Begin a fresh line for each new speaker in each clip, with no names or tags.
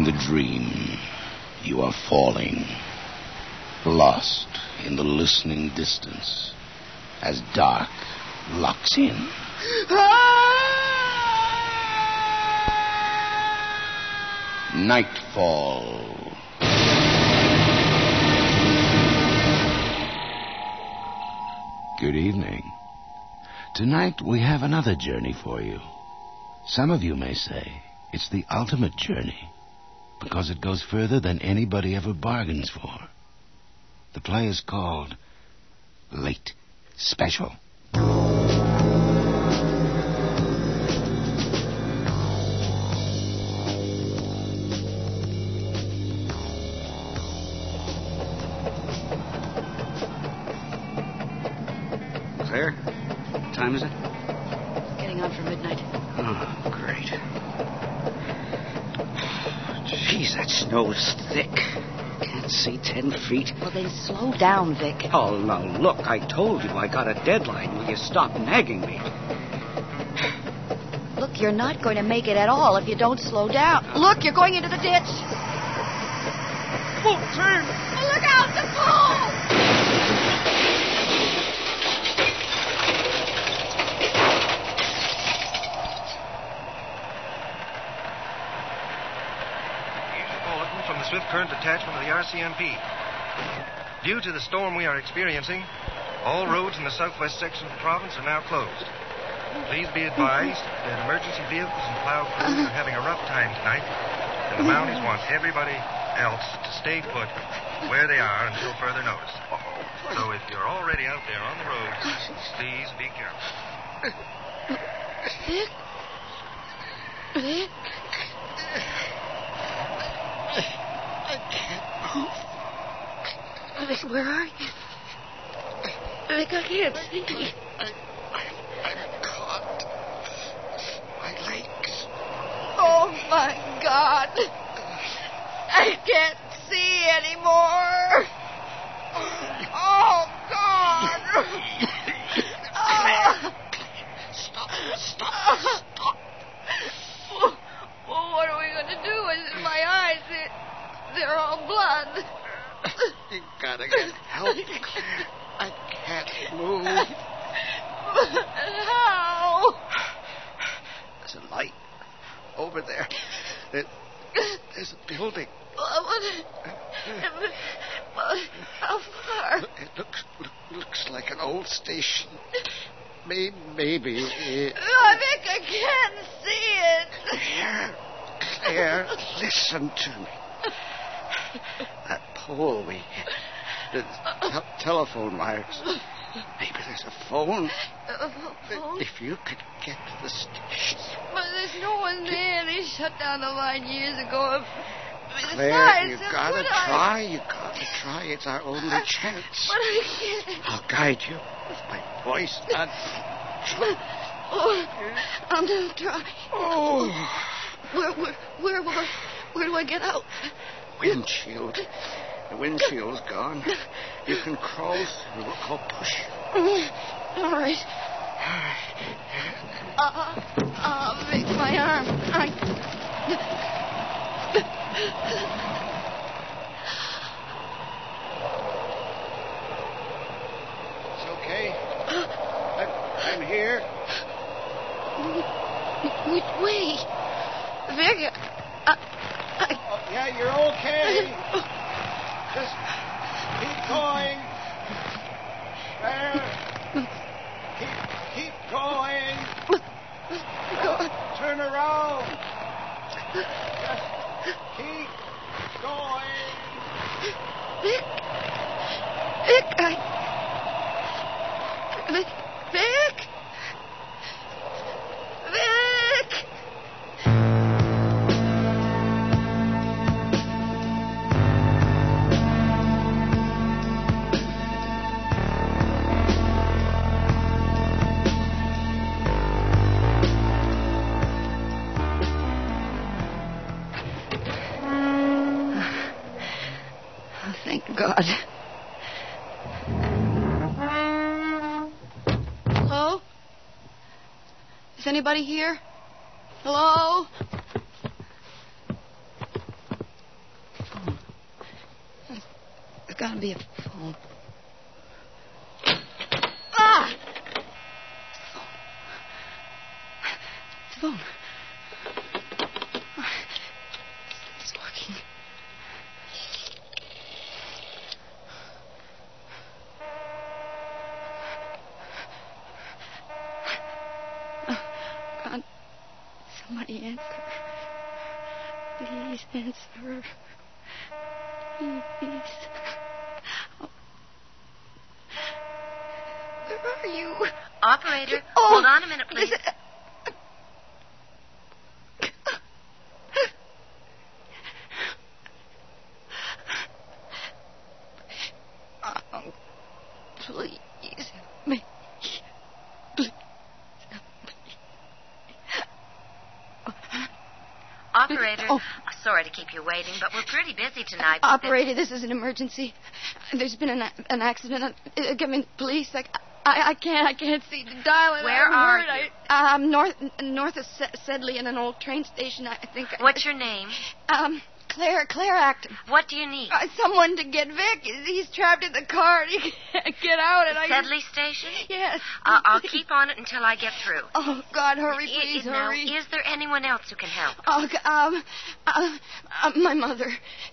In the dream, you are falling, lost in the listening distance, as dark locks in. Nightfall. Good evening. Tonight we have another journey for you. Some of you may say it's the ultimate journey because it goes further than anybody ever bargains for. The play is called Late Special.
Claire, what time is it?
Getting on for midnight.
Oh, great. Jeez, that snow is thick. Can't see 10 feet.
Well, then slow down, Vic.
Oh, now, look, I told you I got a deadline. Will you stop nagging me?
Look, you're not going to make it at all if you don't slow down. Look, you're going into the ditch.
Oh, turn!
Oh, look out, the pole!
From the Swift Current Detachment of the RCMP. Due to the storm we are experiencing, all roads in the southwest section of the province are now closed. Please be advised that emergency vehicles and plow crews are having a rough time tonight, and the Mounties want everybody else to stay put where they are until further notice. So if you're already out there on the road, please be careful.
Vic? Vic?
I can't move.
Vic, where are you? Vic, I can't see.
I'm caught. My legs.
Oh, my God. I can't see anymore. Oh, God.
Stop.
Well, what are we going to do? Is my eyes, they're all blood.
You gotta get help, Claire. I can't move.
How?
There's a light over there. There's a building.
How far?
It looks like an old station. Maybe it...
Oh, Vic, I can't see it.
Claire, listen to me. That pole we hit. The telephone wires. Maybe there's a phone.
A phone?
If you could get to the station.
But there's no one there. They shut down the line years ago.
Claire, you gotta try. You gotta try. It's our only chance.
But I can't.
I'll guide you with my voice.
Oh, I'm gonna try.
Oh.
Where do I get out?
Windshield. The windshield's gone. You can crawl through. I'll push you.
All right. Vic, my arm.
It's okay. I'm here.
Which way? Vic,
yeah, you're okay. Just keep going. There. Keep going. Turn around. Just keep going.
Vic, Vic, Vic. Thank God. Hello? Is anybody here? Hello?
gotta be a phone. Ah! Phone. It's working. Oh, God. Somebody answer. Please answer. Please. Oh. Where are you?
Operator,
Oh,
hold on a minute, please.
listen. Oh, please help me. Please help me.
Operator,
Oh.
sorry to keep you waiting, but we're pretty busy tonight. with
Operator, this is an emergency. There's been an accident. Get me police. I can't see the dial. And
Where
I'm
are
hurt.
you?
I'm north of Sedley in an old train station. I think.
What's your name?
Claire Acton.
What do you need?
Someone to get Vic. He's trapped in the car and he can't get out. And
Sedley Station?
Yes.
I'll keep on it until I get through.
Oh, God, hurry, please,
Now,
hurry.
is there anyone else who can help?
My mother.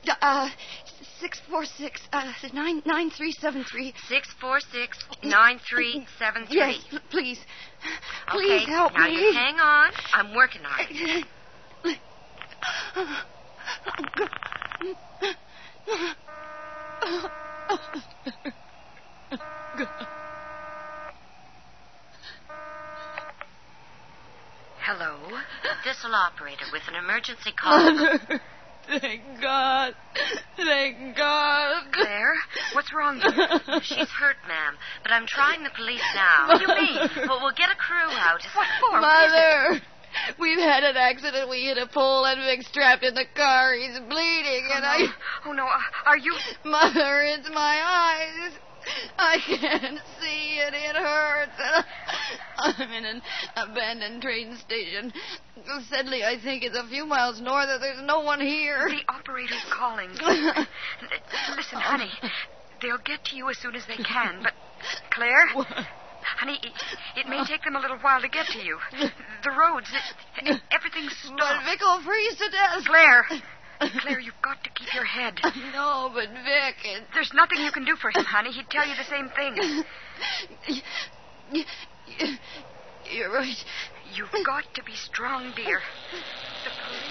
646 9373.
646-9373.
Yes, please. Please
Okay,
help
now
me.
you hang on. I'm working on it. Hello? This'll operator with an emergency call.
Mother, thank God. Thank God.
Claire, what's wrong? She's hurt, ma'am, but I'm trying the police now. What do you mean? Well, we'll get a crew out. What for?
Mother, we've had an accident. We hit a pole and Vic's trapped in the car. He's bleeding, and I...
Oh, no. Are you...
Mother, it's my eyes. I can't see it. It hurts. I'm in an abandoned train station. Sedley, I think, is a few miles north. There's no one here.
The operator's calling. Listen, honey, they'll get to you as soon as they can, but... Claire?
What?
Honey, it may take them a little while to get to you. The roads, everything's
But
stopped.
Vic will freeze to death.
Claire, you've got to keep your head.
I know, but Vic...
There's nothing you can do for him, honey. He'd tell you the same thing.
You're right.
You've got to be strong, dear. The police...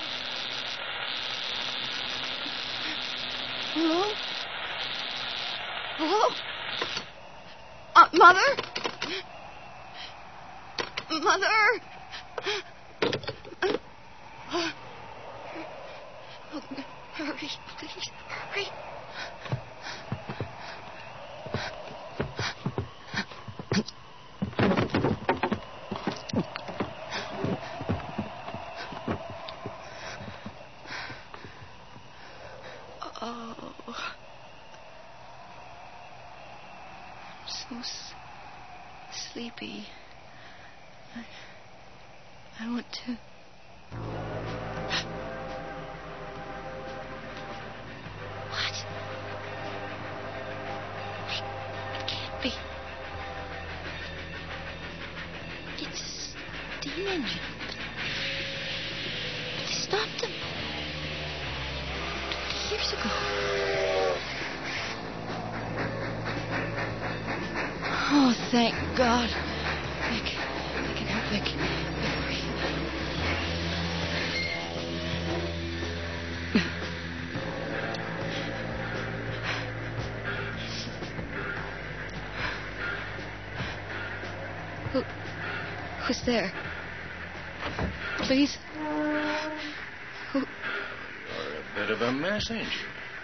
Hello? Hello? Mother? Mother? Oh, hurry, please, hurry. Oh. I'm so sleepy. I want to... What? It can't be. It's a steam engine. They stopped him 20 years ago. Oh, thank God. Vic, I can help Vic. Hurry. Who's there? Please? Who?
You're a bit of a message.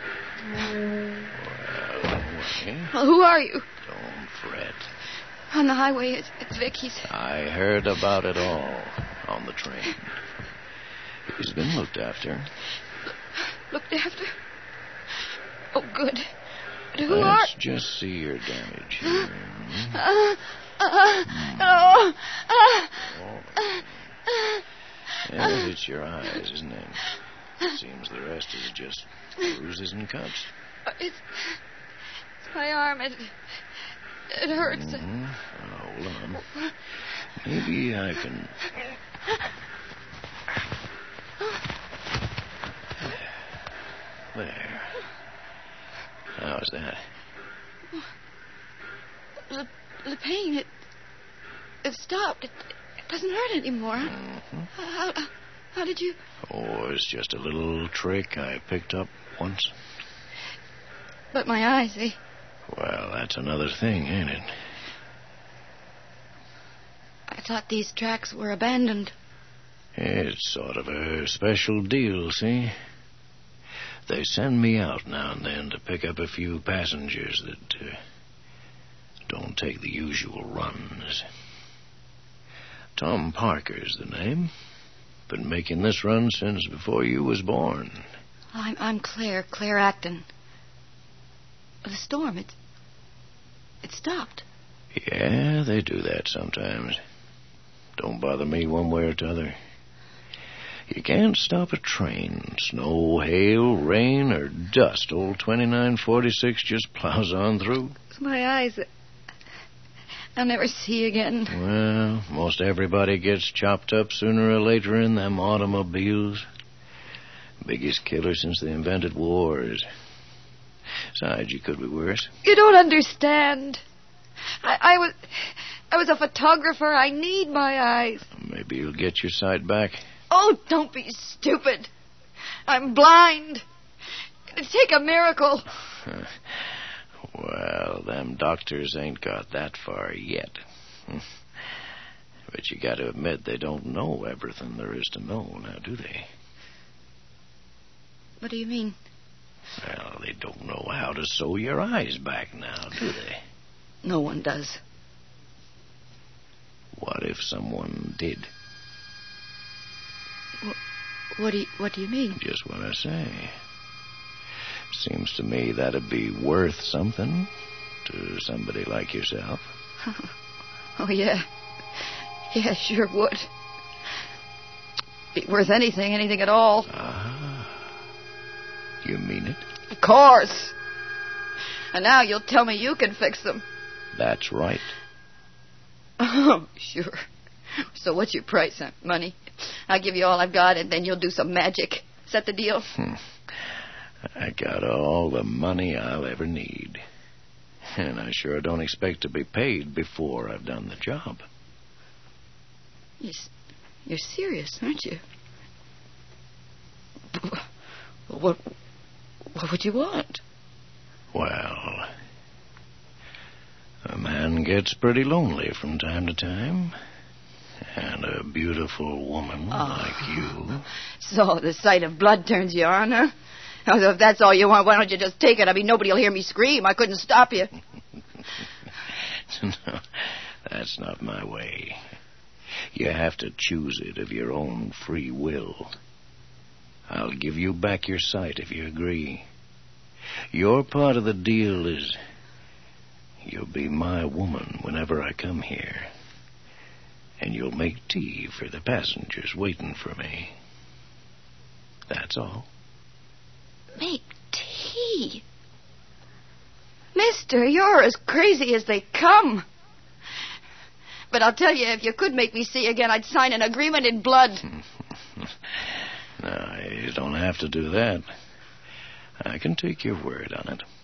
Well, who are you?
Don't fret.
On the highway, it's Vic.
I heard about it all on the train. He's been looked after.
Looked after? Oh, good. But who
Let's just see your damage here.
Hello.
Yes, it's your eyes, isn't it? Seems the rest is just bruises and cuts.
My arm, it hurts.
Hold on. Maybe I can... There. How's that?
The pain, it stopped. It doesn't hurt anymore. How did you...
Oh, it's just a little trick I picked up once.
But my eyes,
Well, that's another thing, ain't it?
I thought these tracks were abandoned.
It's sort of a special deal, see? They send me out now and then to pick up a few passengers that don't take the usual runs. Tom Parker's the name. Been making this run since before you was born.
I'm Claire Acton. The storm, it stopped.
Yeah, they do that sometimes. Don't bother me one way or t'other. You can't stop a train. Snow, hail, rain, or dust. Old 2946 just plows on through.
My eyes, I'll never see again.
Well, most everybody gets chopped up sooner or later in them automobiles. Biggest killer since they invented wars. Besides, you could be worse.
You don't understand. I was a photographer. I need my eyes.
Maybe you'll get your sight back.
Oh, don't be stupid. I'm blind. It'd take a miracle.
Well, them doctors ain't got that far yet. But you got to admit they don't know everything there is to know, now, do they?
What do you mean?
Well, they don't know how to sew your eyes back now, do they?
No one does.
What if someone did?
What do you mean?
Just what I say. Seems to me that'd be worth something to somebody like yourself.
Oh, yeah. Yeah, sure would. Be worth anything at all.
Ah. You mean it?
Of course. And now you'll tell me you can fix them.
That's right.
Oh, sure. So what's your price, huh? Money? I'll give you all I've got, and then you'll do some magic. Is that the deal?
I got all the money I'll ever need. And I sure don't expect to be paid before I've done the job.
You're serious, aren't you? What would you want?
Well, a man gets pretty lonely from time to time. And a beautiful woman like you.
So the sight of blood turns you on, huh? So if that's all you want, why don't you just take it? I mean, nobody will hear me scream. I couldn't stop you.
No, that's not my way. You have to choose it of your own free will. I'll give you back your sight if you agree. Your part of the deal is you'll be my woman whenever I come here. And you'll make tea for the passengers waiting for me. That's all.
Make tea? Mister, you're as crazy as they come. But I'll tell you, if you could make me see again, I'd sign an agreement in blood.
No, you don't have to do that. I can take your word on it.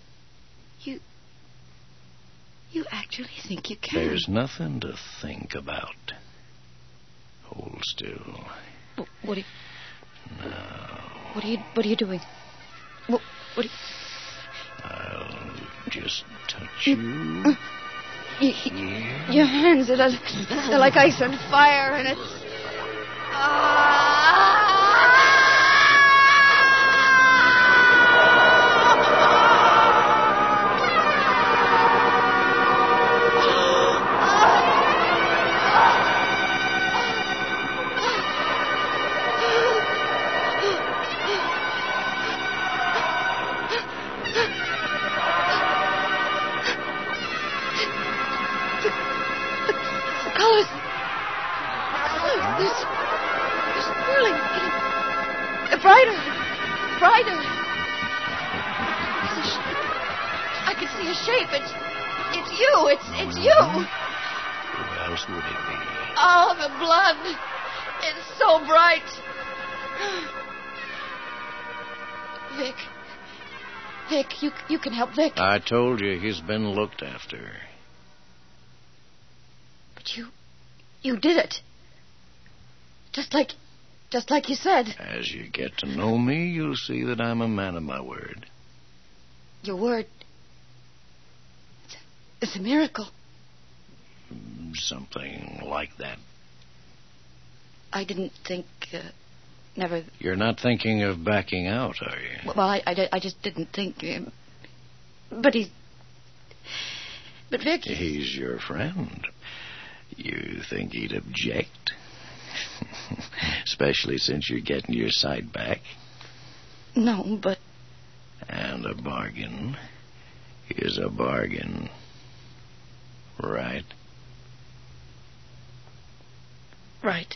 You actually think you can?
There's nothing to think about. Hold still.
What are you...
No.
What are you doing? What are you...
I'll just touch you.
Your hands, they're like ice and fire, and it's... Brighter. I can see see a shape. It's you. It's you.
Who else would it be?
Oh, the blood. It's so bright. Vic, you can help Vic.
I told you he's been looked after.
But you did it. Just like you said.
As you get to know me, you'll see that I'm a man of my word.
Your word. It's a miracle.
Something like that.
I didn't think, never...
You're not thinking of backing out, are you?
Well, I just didn't think... But Vic...
He's your friend. You think he'd object? Especially since you're getting your sight back.
No, but...
And a bargain is a bargain. Right?
Right.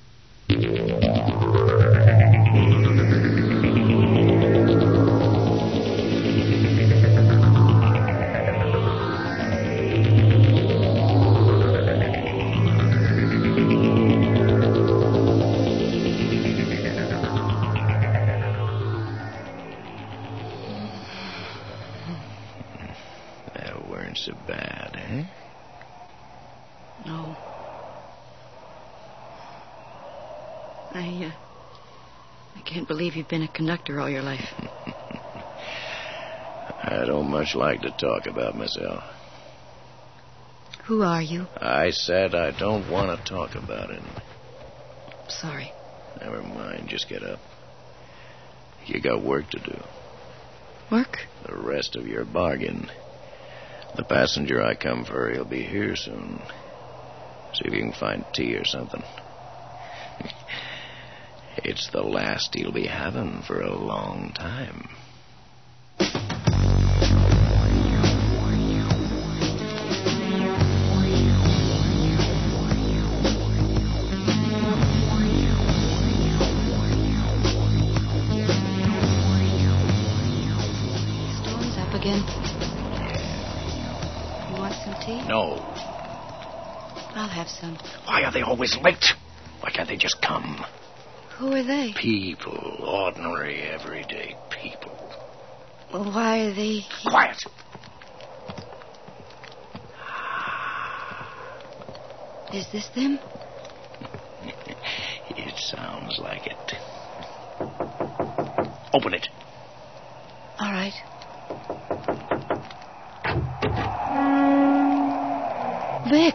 That weren't so bad, eh?
No. I can't believe you've been a conductor all your life.
I don't much like to talk about myself.
Who are you?
I said I don't want to talk about it.
Sorry.
Never mind, just get up. You got work to do.
Work?
The rest of your bargain. The passenger I come for, he'll be here soon. See if you can find tea or something. It's the last he'll be having for a long time.
Storm's up again. You want some tea?
No.
I'll have some.
Why are they always late? Why can't they just come?
Who are they?
People. Ordinary, everyday people.
Well, why are they...
Quiet!
Is this them?
It sounds like it. Open it.
All right. Vic.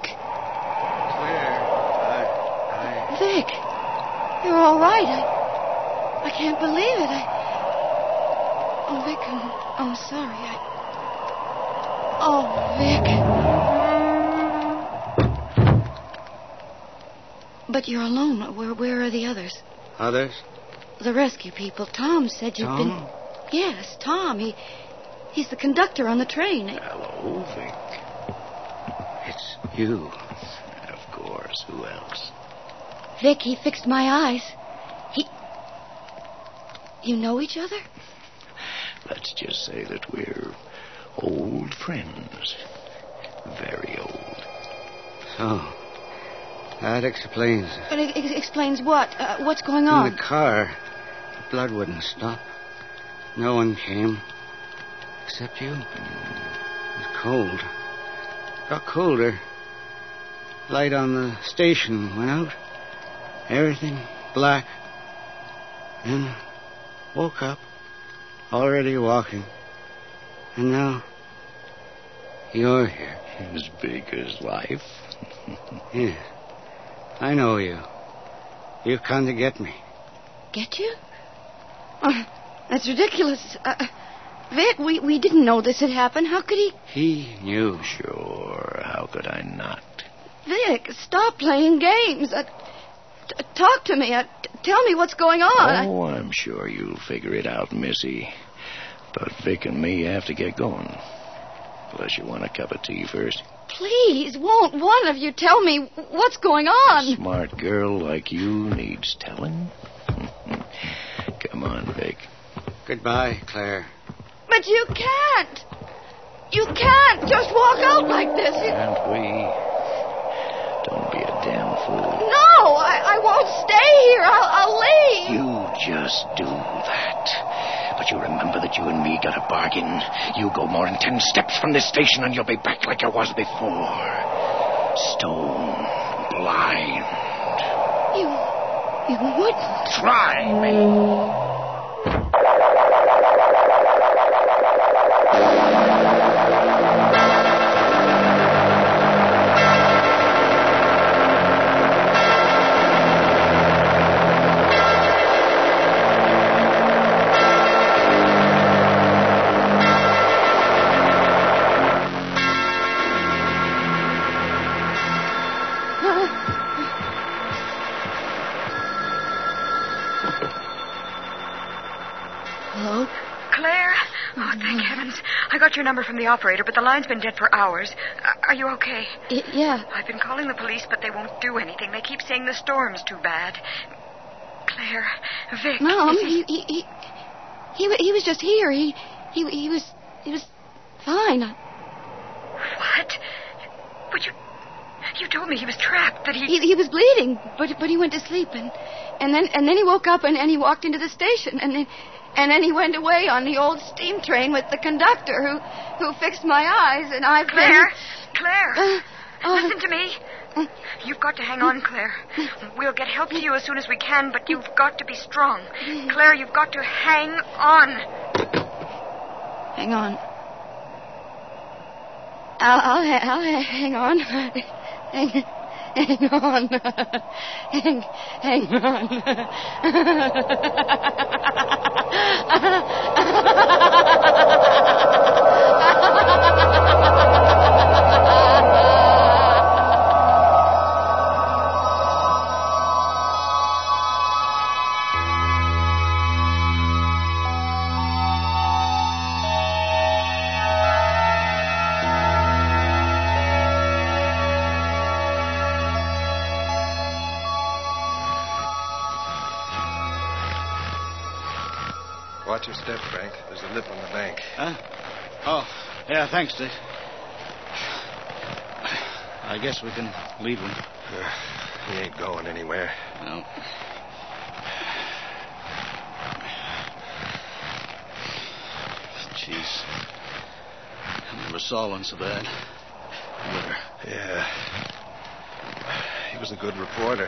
Claire,
Vic. You're all right. I can't believe it. Oh, Vic, I'm sorry. Oh, Vic. But you're alone. Where are the others?
Others?
The rescue people. Tom said you've been...
Tom?
Yes, Tom. He's the conductor on the train.
Hello, Vic.
It's you.
Of course. Who else?
Vic, he fixed my eyes. You know each other?
Let's just say that we're old friends. Very old.
So, that explains.
But it explains what? What's going
In
on?
the car, the blood wouldn't stop. No one came. Except you. It was cold. Got colder. Light on the station went out. Everything black. Then woke up. Already walking. And now you're here.
As big as life.
Yes. I know you. You've come to get me.
Get you? Oh, that's ridiculous. Vic, we didn't know this had happened. How could he...
He knew.
Sure, how could I not?
Vic, stop playing games. Talk to me. Tell me what's going on.
Oh, I'm sure you'll figure it out, Missy. But Vic and me have to get going. Unless you want a cup of tea first.
Please, won't one of you tell me what's going on?
A smart girl like you needs telling. Come on, Vic.
Goodbye, Claire.
But you can't. You can't just walk out like this.
Can't we? Don't be a damn fool.
No, I won't stay here. I'll leave.
You just do that. But you remember that you and me got a bargain. You go more than 10 steps from this station and you'll be back like you was before. Stone blind.
You wouldn't.
Try me.
Hello?
Claire? Oh, thank heavens. I got your number from the operator, but the line's been dead for hours. Are you okay?
Yeah.
I've been calling the police, but they won't do anything. They keep saying the storm's too bad. Claire, Vic...
Mom, he was just here. He was fine.
What? But you told me he was trapped, that
He was bleeding, but he went to sleep, and then he woke up and he walked into the station, and then he went away on the old steam train with the conductor who fixed my eyes, and I've
Claire, listen to me. You've got to hang on, Claire. We'll get help to you as soon as we can, but you've got to be strong. Claire, you've got to hang on.
Hang on. I'll hang on. Hang on. Hang on.
Watch your step, Frank. There's a lip on the bank.
Huh? Oh, yeah, thanks, Dick. I guess we can leave him.
He ain't going anywhere.
No. Jeez. I never saw one so bad.
Yeah. He was a good reporter.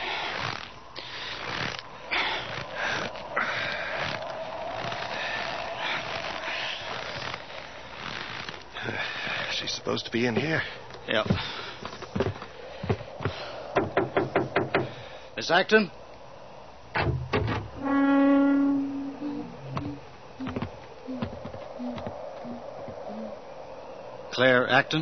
She's supposed to be in here.
Yeah. Miss Acton? Claire Acton?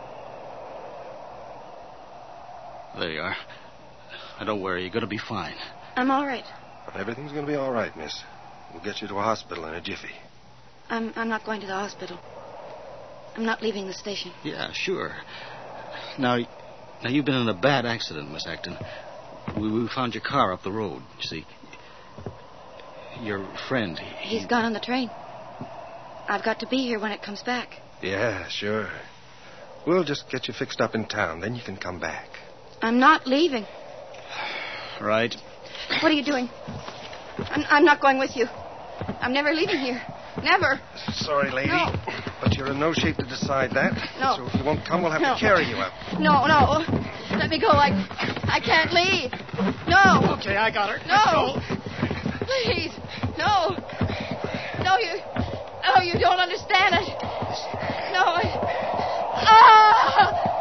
There you are. Now, don't worry. You're going to be fine.
I'm all right.
Everything's going to be all right, miss. We'll get you to a hospital in a jiffy.
I'm not going to the hospital. I'm not leaving the station.
Yeah, sure. Now you've been in a bad accident, Miss Acton. We found your car up the road, you see. Your friend,
He's gone on the train. I've got to be here when it comes back.
Yeah, sure. We'll just get you fixed up in town. Then you can come back.
I'm not leaving.
Right.
What are you doing? I'm not going with you. I'm never leaving here. Never.
Sorry, lady.
No.
But you're in no shape to decide that.
No.
So if you won't come, we'll have to carry you out.
No. Let me go. I can't leave. No.
Okay, I got her.
No. Please. No. No, you don't understand it. No. Ah!